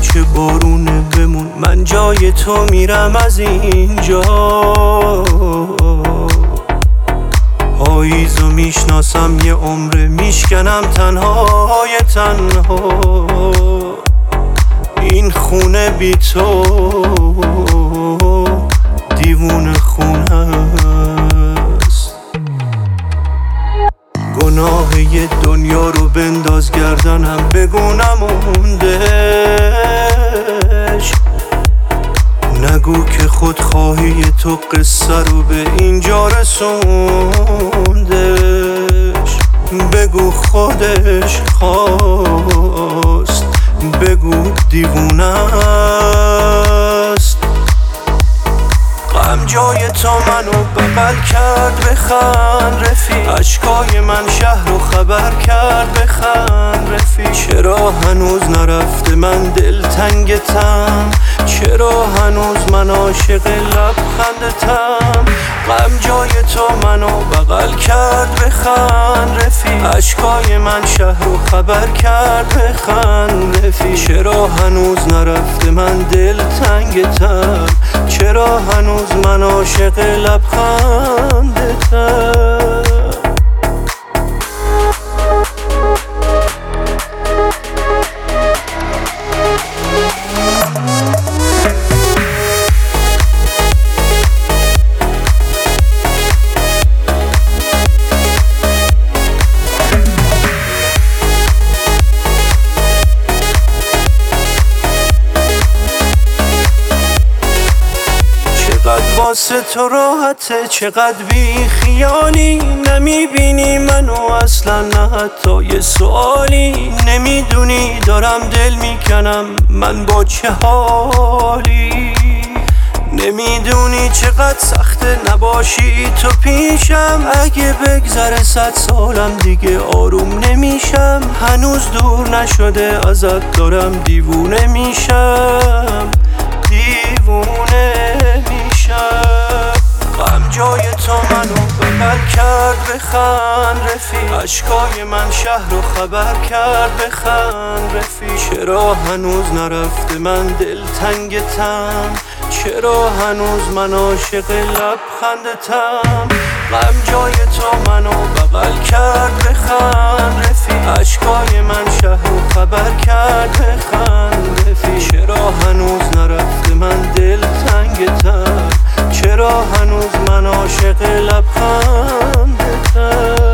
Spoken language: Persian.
چه بارونه بمون، من جای تو میرم از اینجا. پاییزو میشناسم یه عمره، میشکنم تنهای تنها. این خونه بی تو دیوونه خونه است. گناه یه دنیا رو بنداز گردنم، بگو نموندش. نگو که خودخواهی تو قصه رو به اینجا رسوندش. بگو خودش خواست، بگو دیوونه است. غم جای تو منو بغل کرد، بخند رفیق. اشکای من شهر رو خبر کرد، بخند رفیق. چرا هنوز نرفته من دلتنگتم، چرا هنوز من عاشق لبخندتم. غم جای تو منو بغل کرد، بخند رفیق. اشکای من شهر رو خبر کرد، بخند رفیق. چرا هنوز نرفته من دلتنگتم، چرا هنوز من عاشق لبخندتم. چقدر واسه تو راحته، چقدر بی خیالی. نمیبینی منو اصلا، نه حتی یه سوالی. نمیدونی دارم دل میکنم من با چه حالی. نمیدونی چقدر سخته نباشی تو پیشم. اگه بگذره 100 سالم دیگه آروم نمیشم. هنوز دور نشده ازت، دارم دیوونه میشم، دیوونه میشم. غم جای تو منو بغل کرد، بخند رفیق. اشکای من شهر رو خبر کرد، بخند رفیق. چرا هنوز نرفته من دلتنگتم، چرا هنوز من عاشق لبخندتم. غم جای تو منو بغل کرد، بخند رفیق. اشکای من شهر رو خبر کرد، بخند رفیق. چرا هنوز نرفته من دلتنگتم، چرا هنوز من عاشق لبخندتم.